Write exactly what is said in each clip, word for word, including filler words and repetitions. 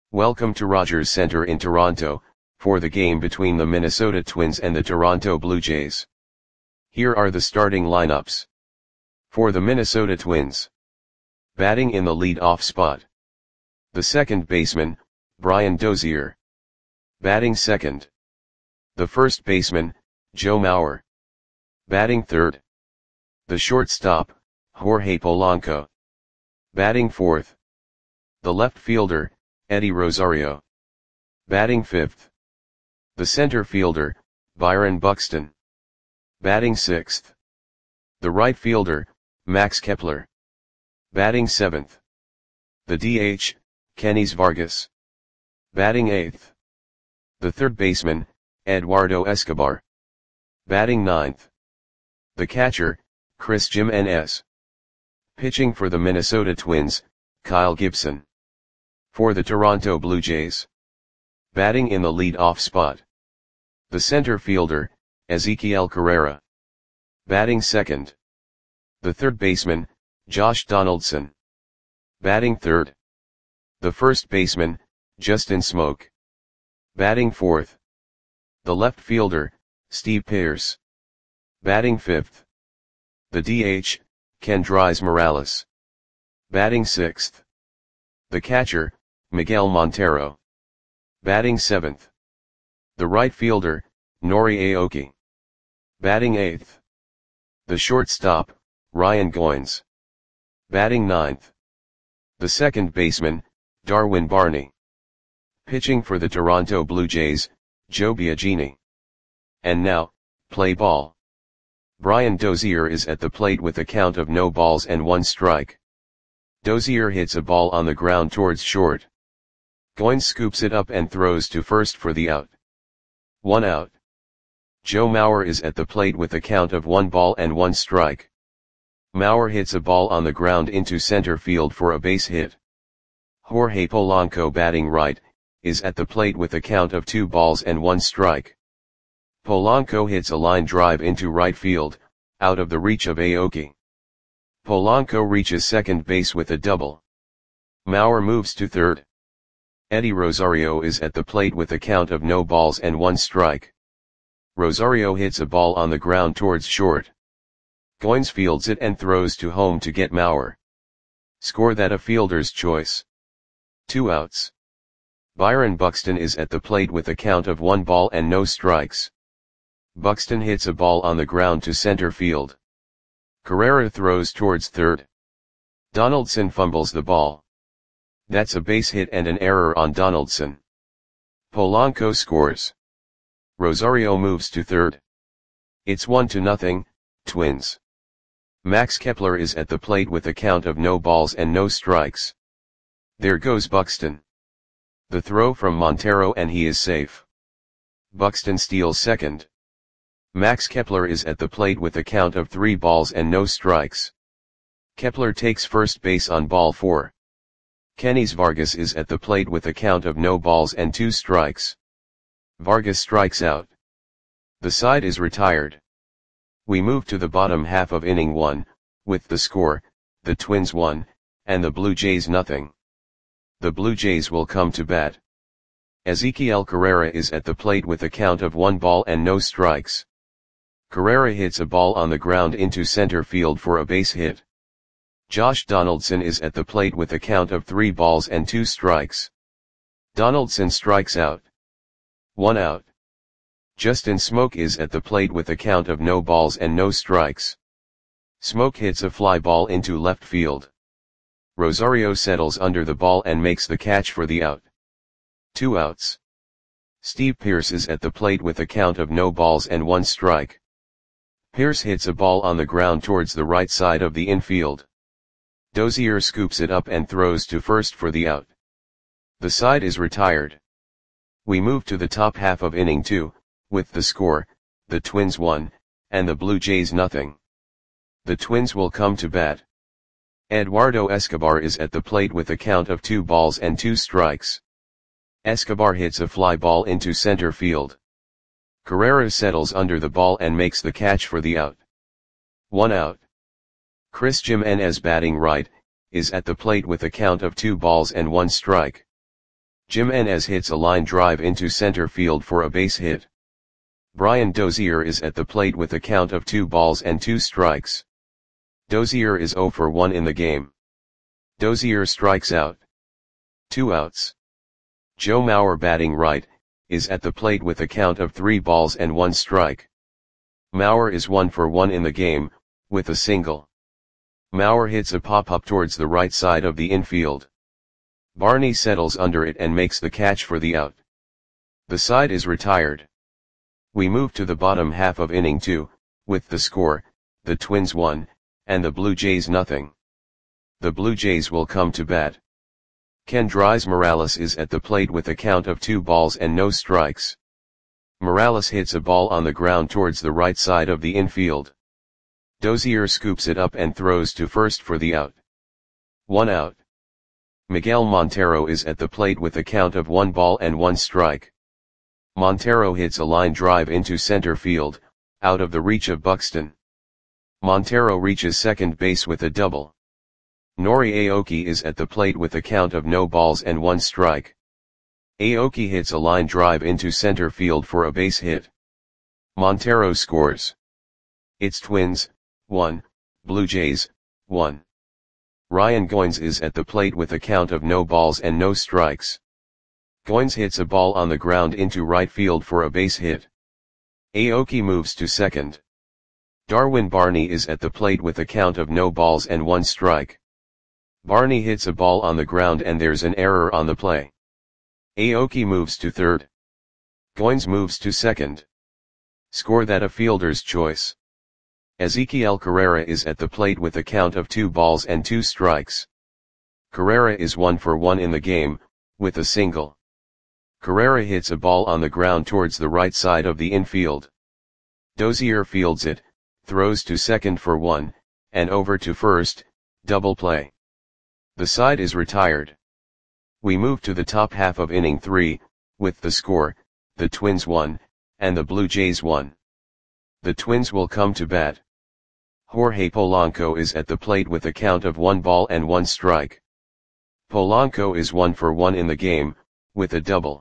Welcome to Rogers Center in Toronto, for the game between the Minnesota Twins and the Toronto Blue Jays. Here are the starting lineups. For the Minnesota Twins. Batting in the lead-off spot. The second baseman, Brian Dozier. Batting second. The first baseman, Joe Mauer. Batting third. The shortstop, Jorge Polanco. Batting fourth. The left fielder, Eddie Rosario. Batting fifth. The center fielder, Byron Buxton. Batting sixth. The right fielder, Max Kepler. Batting seventh. The D H, Kenys Vargas. Batting eighth. The third baseman, Eduardo Escobar. Batting ninth. The catcher, Chris Jimenez. Pitching for the Minnesota Twins, Kyle Gibson. For the Toronto Blue Jays. Batting in the lead-off spot. The center fielder, Ezequiel Carrera. Batting second. The third baseman, Josh Donaldson. Batting third. The first baseman, Justin Smoak. Batting fourth. The left fielder, Steve Pearce. Batting fifth. The D H, Kendrys Morales. Batting sixth. The catcher, Miguel Montero. Batting seventh. The right fielder, Nori Aoki. Batting eighth. The shortstop, Ryan Goins. Batting ninth. The second baseman, Darwin Barney. Pitching for the Toronto Blue Jays, Joe Biagini. And now, play ball. Brian Dozier is at the plate with a count of no balls and one strike. Dozier hits a ball on the ground towards short. Goins scoops it up and throws to first for the out. One out. Joe Mauer is at the plate with a count of one ball and one strike. Mauer hits a ball on the ground into center field for a base hit. Jorge Polanco, batting right, is at the plate with a count of two balls and one strike. Polanco hits a line drive into right field, out of the reach of Aoki. Polanco reaches second base with a double. Mauer moves to third. Eddie Rosario is at the plate with a count of no balls and one strike. Rosario hits a ball on the ground towards short. Goins fields it and throws to home to get Mauer. Score that a fielder's choice. Two outs. Byron Buxton is at the plate with a count of one ball and no strikes. Buxton hits a ball on the ground to center field. Carrera throws towards third. Donaldson fumbles the ball. That's a base hit and an error on Donaldson. Polanco scores. Rosario moves to third. It's one to nothing, Twins. Max Kepler is at the plate with a count of no balls and no strikes. There goes Buxton. The throw from Montero and he is safe. Buxton steals second. Max Kepler is at the plate with a count of three balls and no strikes. Kepler takes first base on ball four. Kenys Vargas is at the plate with a count of no balls and two strikes. Vargas strikes out. The side is retired. We move to the bottom half of inning one, with the score, the Twins one, and the Blue Jays nothing. The Blue Jays will come to bat. Ezequiel Carrera is at the plate with a count of one ball and no strikes. Carrera hits a ball on the ground into center field for a base hit. Josh Donaldson is at the plate with a count of three balls and two strikes. Donaldson strikes out. One out. Justin Smoak is at the plate with a count of no balls and no strikes. Smoak hits a fly ball into left field. Rosario settles under the ball and makes the catch for the out. Two outs. Steve Pearce is at the plate with a count of no balls and one strike. Pearce hits a ball on the ground towards the right side of the infield. Dozier scoops it up and throws to first for the out. The side is retired. We move to the top half of inning two, with the score, the Twins one, and the Blue Jays nothing. The Twins will come to bat. Eduardo Escobar is at the plate with a count of two balls and two strikes. Escobar hits a fly ball into center field. Carrera settles under the ball and makes the catch for the out. One out. Chris Jimenez, batting right, is at the plate with a count of two balls and one strike. Jimenez hits a line drive into center field for a base hit. Brian Dozier is at the plate with a count of two balls and two strikes. Dozier is zero for one in the game. Dozier strikes out. Two outs. Joe Mauer, batting right, is at the plate with a count of three balls and one strike. Mauer is one for one in the game, with a single. Mauer hits a pop-up towards the right side of the infield. Barney settles under it and makes the catch for the out. The side is retired. We move to the bottom half of inning two, with the score, the Twins one, and the Blue Jays nothing. The Blue Jays will come to bat. Kendrys Morales is at the plate with a count of two balls and no strikes. Morales hits a ball on the ground towards the right side of the infield. Dozier scoops it up and throws to first for the out. One out. Miguel Montero is at the plate with a count of one ball and one strike. Montero hits a line drive into center field, out of the reach of Buxton. Montero reaches second base with a double. Nori Aoki is at the plate with a count of no balls and one strike. Aoki hits a line drive into center field for a base hit. Montero scores. It's Twins, one, Blue Jays, one. Ryan Goins is at the plate with a count of no balls and no strikes. Goins hits a ball on the ground into right field for a base hit. Aoki moves to second. Darwin Barney is at the plate with a count of no balls and one strike. Barney hits a ball on the ground and there's an error on the play. Aoki moves to third. Goins moves to second. Score that a fielder's choice. Ezequiel Carrera is at the plate with a count of two balls and two strikes. Carrera is one for one in the game, with a single. Carrera hits a ball on the ground towards the right side of the infield. Dozier fields it, throws to second for one, and over to first, double play. The side is retired. We move to the top half of inning three, with the score, the Twins one, and the Blue Jays one. The Twins will come to bat. Jorge Polanco is at the plate with a count of one ball and one strike. Polanco is one for one in the game, with a double.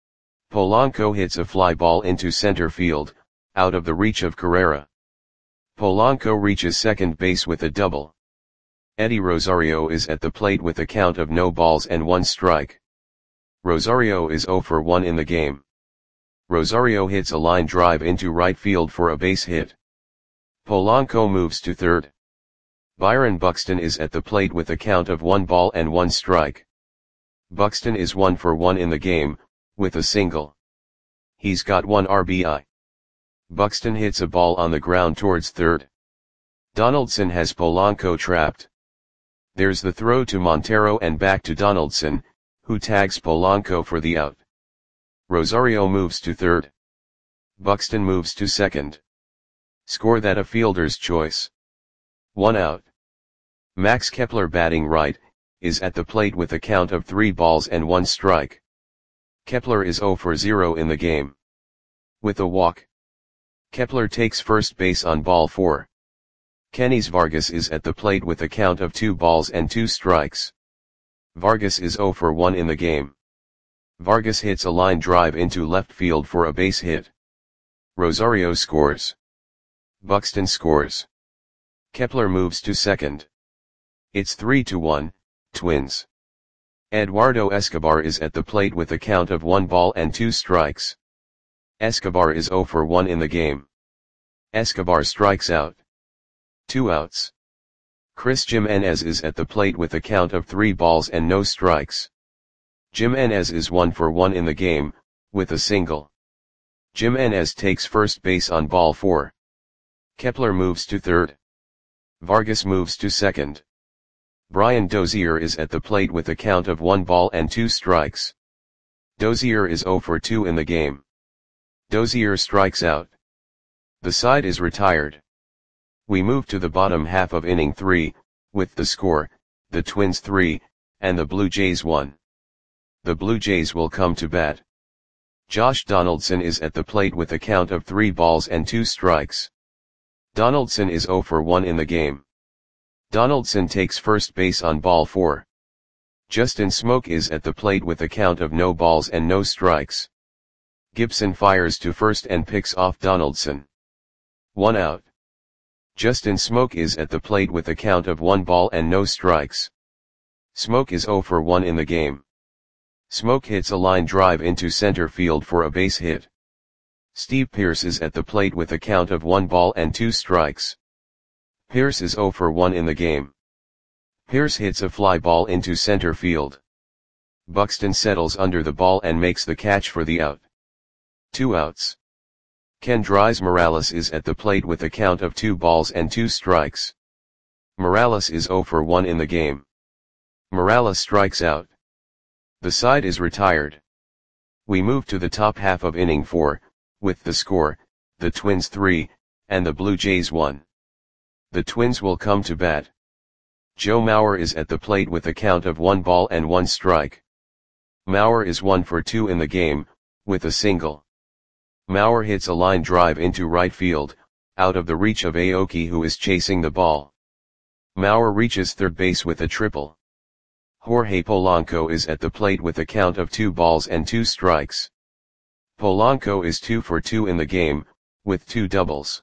Polanco hits a fly ball into center field, out of the reach of Carrera. Polanco reaches second base with a double. Eddie Rosario is at the plate with a count of no balls and one strike. Rosario is zero for one in the game. Rosario hits a line drive into right field for a base hit. Polanco moves to third. Byron Buxton is at the plate with a count of one ball and one strike. Buxton is one for one in the game, with a single. He's got one R B I. Buxton hits a ball on the ground towards third. Donaldson has Polanco trapped. There's the throw to Montero and back to Donaldson, who tags Polanco for the out. Rosario moves to third. Buxton moves to second. Score that a fielder's choice. One out. Max Kepler, batting right, is at the plate with a count of three balls and one strike. Kepler is zero for zero in the game. With a walk. Kepler takes first base on ball four. Kenys Vargas is at the plate with a count of two balls and two strikes. Vargas is zero for one in the game. Vargas hits a line drive into left field for a base hit. Rosario scores. Buxton scores. Kepler moves to second. It's three to one, Twins. Eduardo Escobar is at the plate with a count of one ball and two strikes. Escobar is zero for one in the game. Escobar strikes out. Two outs. Chris Jimenez is at the plate with a count of three balls and no strikes. Jimenez is one for one in the game, with a single. Jimenez takes first base on ball four. Kepler moves to third. Vargas moves to second. Brian Dozier is at the plate with a count of one ball and two strikes. Dozier is zero for two in the game. Dozier strikes out. The side is retired. We move to the bottom half of inning three, with the score, the Twins three, and the Blue Jays one. The Blue Jays will come to bat. Josh Donaldson is at the plate with a count of three balls and two strikes. Donaldson is zero for one in the game. Donaldson takes first base on ball four. Justin Smoke is at the plate with a count of no balls and no strikes. Gibson fires to first and picks off Donaldson. One out. Justin Smoke is at the plate with a count of one ball and no strikes. Smoke is zero for one in the game. Smoke hits a line drive into center field for a base hit. Steve Pearce is at the plate with a count of one ball and two strikes. Pearce is zero for one in the game. Pearce hits a fly ball into center field. Buxton settles under the ball and makes the catch for the out. Two outs. Kendrys Morales is at the plate with a count of two balls and two strikes. Morales is zero for one in the game. Morales strikes out. The side is retired. We move to the top half of inning four, with the score, the Twins three, and the Blue Jays one. The Twins will come to bat. Joe Mauer is at the plate with a count of one ball and one strike. Mauer is one for two in the game, with a single. Mauer hits a line drive into right field, out of the reach of Aoki, who is chasing the ball. Mauer reaches third base with a triple. Jorge Polanco is at the plate with a count of two balls and two strikes. Polanco is two for two in the game, with two doubles.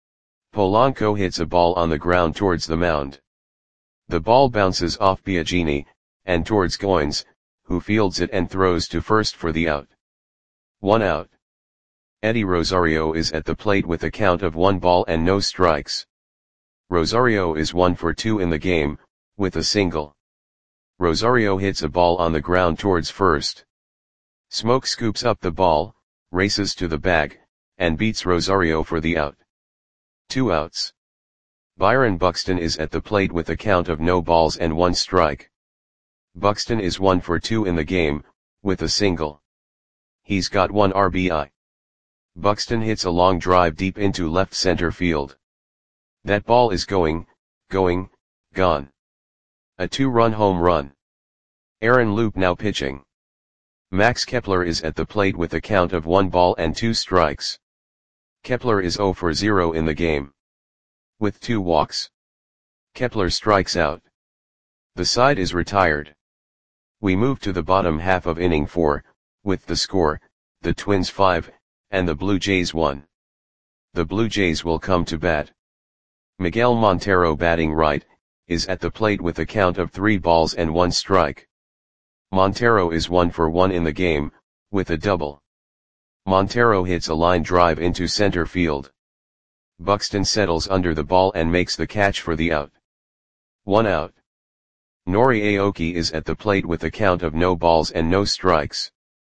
Polanco hits a ball on the ground towards the mound. The ball bounces off Biagini, and towards Goins, who fields it and throws to first for the out. One out. Eddie Rosario is at the plate with a count of one ball and no strikes. Rosario is one for two in the game, with a single. Rosario hits a ball on the ground towards first. Smoke scoops up the ball, races to the bag, and beats Rosario for the out. Two outs. Byron Buxton is at the plate with a count of no balls and one strike. Buxton is one for two in the game, with a single. He's got one R B I. Buxton hits a long drive deep into left center field. That ball is going, going, gone. A two-run home run. Aaron Loup now pitching. Max Kepler is at the plate with a count of one ball and two strikes. Kepler is zero for zero in the game. With two walks. Kepler strikes out. The side is retired. We move to the bottom half of inning four, with the score, the Twins five, and the Blue Jays one. The Blue Jays will come to bat. Miguel Montero, batting right, is at the plate with a count of three balls and one strike. Montero is one for one in the game, with a double. Montero hits a line drive into center field. Buxton settles under the ball and makes the catch for the out. One out. Nori Aoki is at the plate with a count of no balls and no strikes.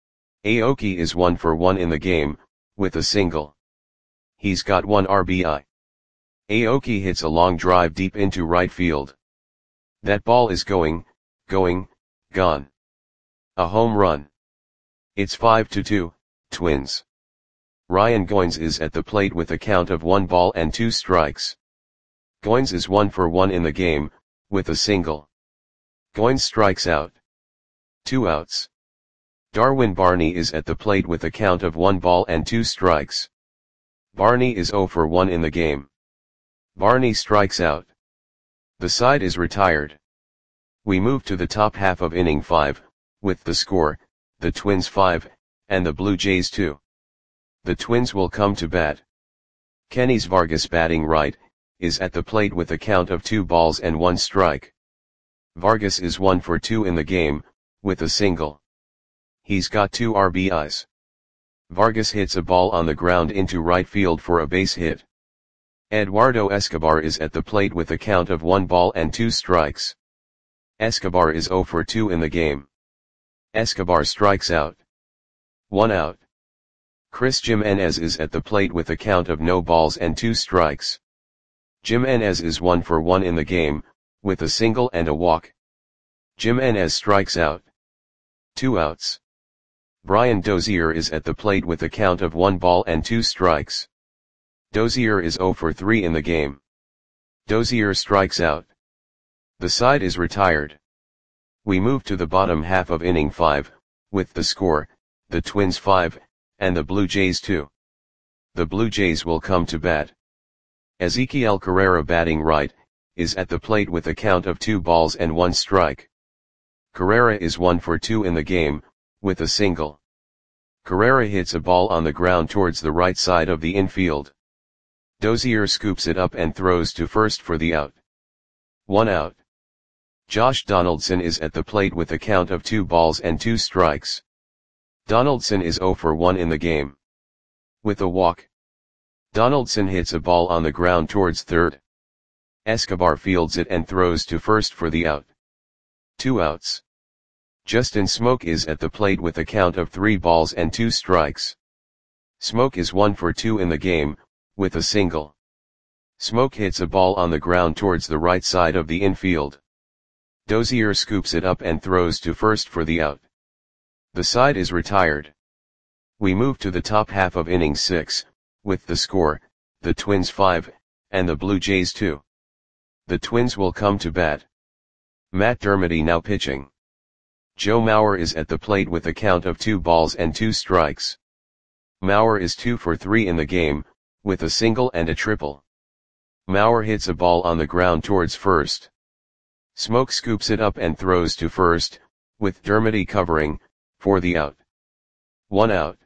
Aoki is one for one in the game, with a single. He's got one R B I. Aoki hits a long drive deep into right field. That ball is going, going, gone. A home run. It's five to two, Twins. Ryan Goins is at the plate with a count of one ball and two strikes. Goins is one for one in the game, with a single. Goins strikes out. Two outs. Darwin Barney is at the plate with a count of one ball and two strikes. Barney is zero for one in the game. Barney strikes out. The side is retired. We move to the top half of inning five, with the score, the Twins five, and the Blue Jays two. The Twins will come to bat. Kenys Vargas, batting right, is at the plate with a count of two balls and one strike. Vargas is one for two in the game, with a single. He's got two R B Is. Vargas hits a ball on the ground into right field for a base hit. Eduardo Escobar is at the plate with a count of one ball and two strikes. Escobar is zero for two in the game. Escobar strikes out. One out. Chris Jimenez is at the plate with a count of no balls and two strikes. Jimenez is one for one in the game, with a single and a walk. Jimenez strikes out. Two outs. Brian Dozier is at the plate with a count of one ball and two strikes. Dozier is zero for three in the game. Dozier strikes out. The side is retired. We move to the bottom half of inning five, with the score, the Twins five, and the Blue Jays two. The Blue Jays will come to bat. Ezequiel Carrera, batting right, is at the plate with a count of two balls and one strike. Carrera is one for two in the game, with a single. Carrera hits a ball on the ground towards the right side of the infield. Dozier scoops it up and throws to first for the out. One out. Josh Donaldson is at the plate with a count of two balls and two strikes. Donaldson is zero for one in the game. With a walk, Donaldson hits a ball on the ground towards third. Escobar fields it and throws to first for the out. Two outs. Justin Smoke is at the plate with a count of three balls and two strikes. Smoke is one for two in the game, with a single. Smoke hits a ball on the ground towards the right side of the infield. Dozier scoops it up and throws to first for the out. The side is retired. We move to the top half of inning six, with the score, the Twins five, and the Blue Jays two. The Twins will come to bat. Matt Dermody now pitching. Joe Mauer is at the plate with a count of two balls and two strikes. Mauer is two for three in the game, with a single and a triple. Mauer hits a ball on the ground towards first. Smoke scoops it up and throws to first, with Dermody covering, for the out. One out.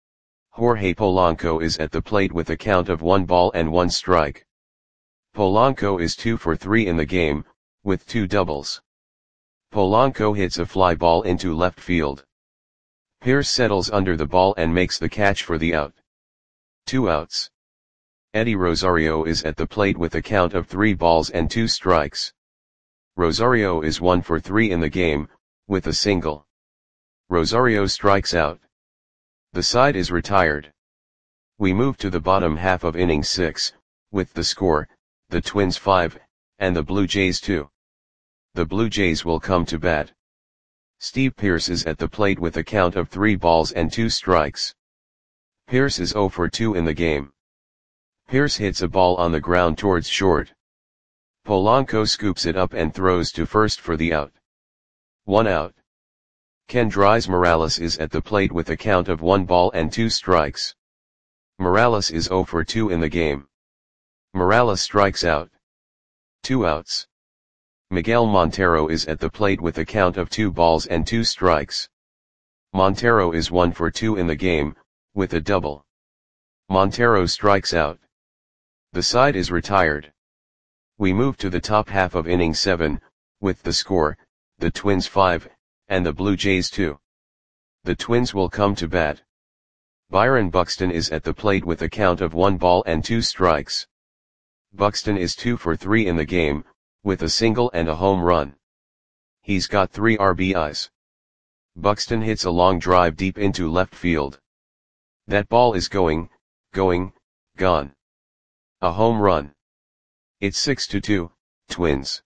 Jorge Polanco is at the plate with a count of one ball and one strike. Polanco is two for three in the game, with two doubles. Polanco hits a fly ball into left field. Pierce settles under the ball and makes the catch for the out. Two outs. Eddie Rosario is at the plate with a count of three balls and two strikes. Rosario is one for three in the game, with a single. Rosario strikes out. The side is retired. We move to the bottom half of inning six, with the score, the Twins five, and the Blue Jays two. The Blue Jays will come to bat. Steve Pearce is at the plate with a count of three balls and two strikes. Pearce is zero for two in the game. Pearce hits a ball on the ground towards short. Polanco scoops it up and throws to first for the out. One out. Kendrys Morales is at the plate with a count of one ball and two strikes. Morales is zero for two in the game. Morales strikes out. Two outs. Miguel Montero is at the plate with a count of two balls and two strikes. Montero is one for two in the game, with a double. Montero strikes out. The side is retired. We move to the top half of inning seven, with the score, the Twins five, and the Blue Jays two. The Twins will come to bat. Byron Buxton is at the plate with a count of one ball and two strikes. Buxton is two for three in the game, with a single and a home run. He's got three R B Is. Buxton hits a long drive deep into left field. That ball is going, going, gone. A home run. It's six to two, Twins.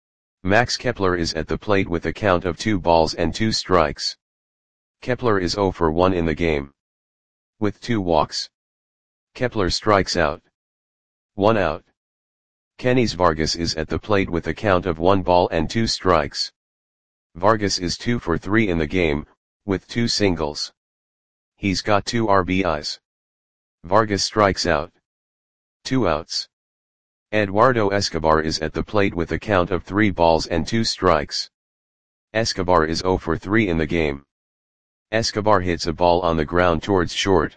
Max Kepler is at the plate with a count of two balls and two strikes. Kepler is zero for one in the game. With two walks. Kepler strikes out. One out. Kenys Vargas is at the plate with a count of one ball and two strikes. Vargas is two for three in the game, with two singles. He's got two R B Is. Vargas strikes out. Two outs. Eduardo Escobar is at the plate with a count of three balls and two strikes. Escobar is zero for three in the game. Escobar hits a ball on the ground towards short.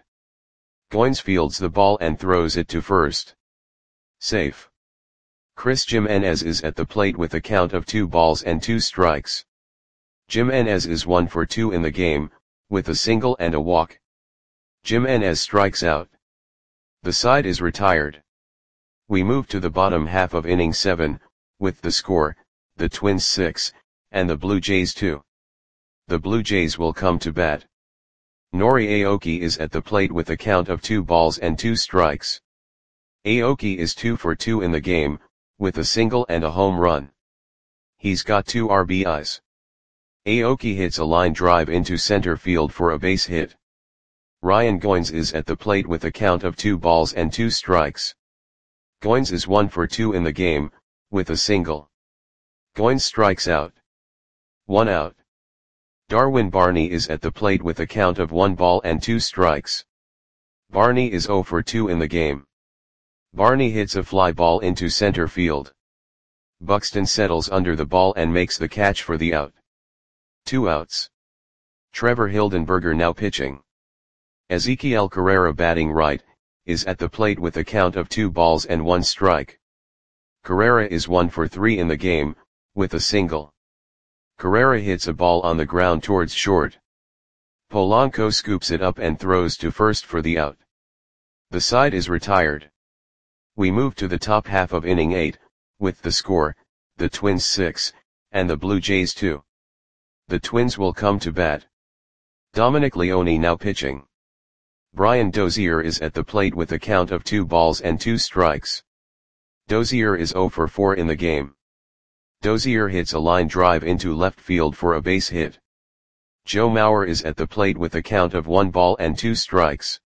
Goins fields the ball and throws it to first. Safe. Chris Jimenez is at the plate with a count of two balls and two strikes. Jimenez is one for two in the game, with a single and a walk. Jimenez strikes out. The side is retired. We move to the bottom half of inning seven, with the score, the Twins six, and the Blue Jays two. The Blue Jays will come to bat. Nori Aoki is at the plate with a count of two balls and two strikes. Aoki is two for two in the game, with a single and a home run. He's got two R B Is. Aoki hits a line drive into center field for a base hit. Ryan Goins is at the plate with a count of two balls and two strikes. Goins is one for two in the game, with a single. Goins strikes out. One out. Darwin Barney is at the plate with a count of one ball and two strikes. Barney is zero for two in the game. Barney hits a fly ball into center field. Buxton settles under the ball and makes the catch for the out. Two outs. Trevor Hildenberger now pitching. Ezequiel Carrera batting right, is at the plate with a count of two balls and one strike. Carrera is one for three in the game, with a single. Carrera hits a ball on the ground towards short. Polanco scoops it up and throws to first for the out. The side is retired. We move to the top half of inning eight, with the score, the Twins six, and the Blue Jays two. The Twins will come to bat. Dominic Leone now pitching. Brian Dozier is at the plate with a count of two balls and two strikes. Dozier is zero for four in the game. Dozier hits a line drive into left field for a base hit. Joe Mauer is at the plate with a count of one ball and two strikes.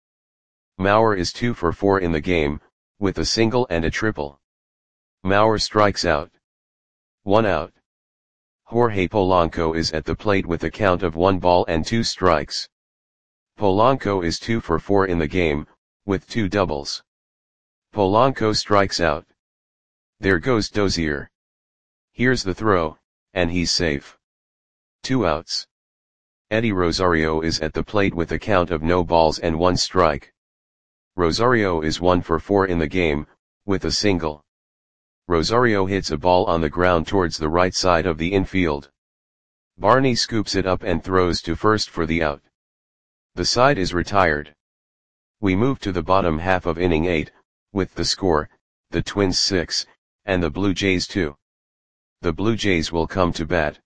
Mauer is two for four in the game, with a single and a triple. Mauer strikes out. One out. Jorge Polanco is at the plate with a count of one ball and two strikes. Polanco is two for four in the game, with two doubles. Polanco strikes out. There goes Dozier. Here's the throw, and he's safe. Two outs. Eddie Rosario is at the plate with a count of no balls and one strike. Rosario is one for four in the game, with a single. Rosario hits a ball on the ground towards the right side of the infield. Barney scoops it up and throws to first for the out. The side is retired. We move to the bottom half of inning eight, with the score, the Twins six, and the Blue Jays two. The Blue Jays will come to bat.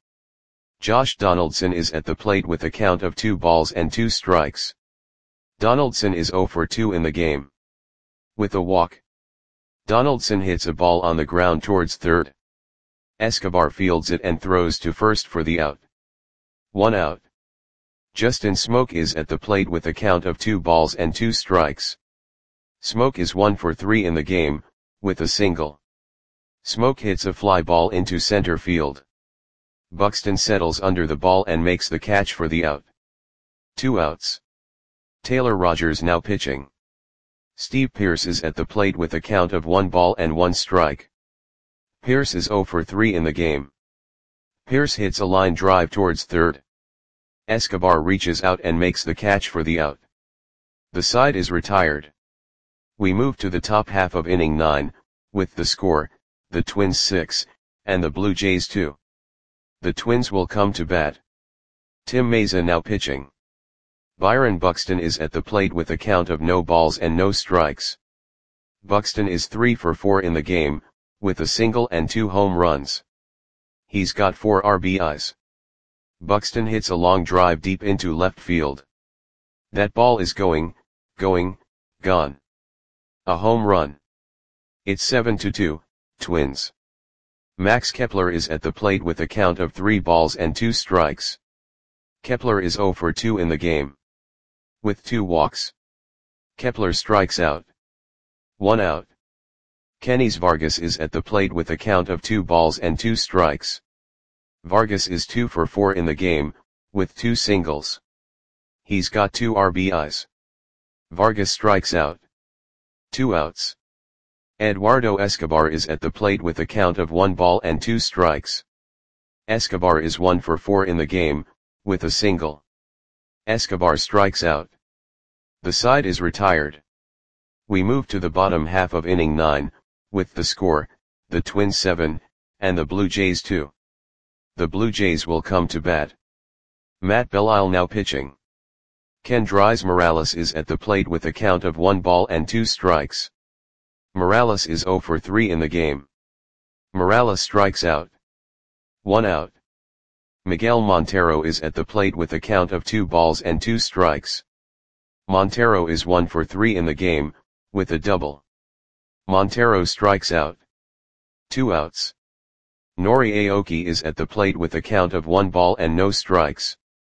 Josh Donaldson is at the plate with a count of two balls and two strikes. Donaldson is zero for two in the game. With a walk. Donaldson hits a ball on the ground towards third. Escobar fields it and throws to first for the out. One out. Justin Smoke is at the plate with a count of two balls and two strikes. Smoke is one for three in the game, with a single. Smoke hits a fly ball into center field. Buxton settles under the ball and makes the catch for the out. Two outs. Taylor Rogers now pitching. Steve Pearce is at the plate with a count of one ball and one strike. Pearce is zero for three in the game. Pearce hits a line drive towards third. Escobar reaches out and makes the catch for the out. The side is retired. We move to the top half of inning nine, with the score, the Twins six, and the Blue Jays two. The Twins will come to bat. Tim Mayza now pitching. Byron Buxton is at the plate with a count of no balls and no strikes. Buxton is three for four in the game, with a single and two home runs. He's got four R B Is. Buxton hits a long drive deep into left field. That ball is going, going, gone. A home run. It's seven to two, Twins. Max Kepler is at the plate with a count of three balls and two strikes. Kepler is zero for two in the game. With two walks. Kepler strikes out. One out. Kenys Vargas is at the plate with a count of two balls and two strikes. Vargas is two for four in the game, with two singles. He's got two R B Is. Vargas strikes out. Two outs. Eduardo Escobar is at the plate with a count of one ball and two strikes. Escobar is one for four in the game, with a single. Escobar strikes out. The side is retired. We move to the bottom half of inning nine, with the score, the Twins seven, and the Blue Jays two. The Blue Jays will come to bat. Matt Belisle now pitching. Kendrys Morales is at the plate with a count of one ball and two strikes. Morales is zero for three in the game. Morales strikes out. One out. Miguel Montero is at the plate with a count of two balls and two strikes. Montero is one for three in the game, with a double. Montero strikes out. Two outs. Nori Aoki is at the plate with a count of one ball and no strikes.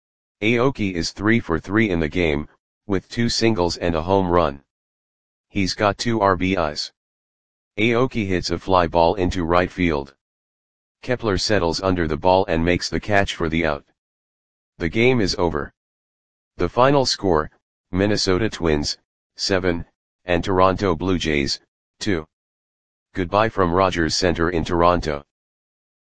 Aoki is three for three in the game, with two singles and a home run. He's got two R B Is. Aoki hits a fly ball into right field. Kepler settles under the ball and makes the catch for the out. The game is over. The final score, Minnesota Twins, seven, and Toronto Blue Jays, two. Goodbye from Rogers Centre in Toronto.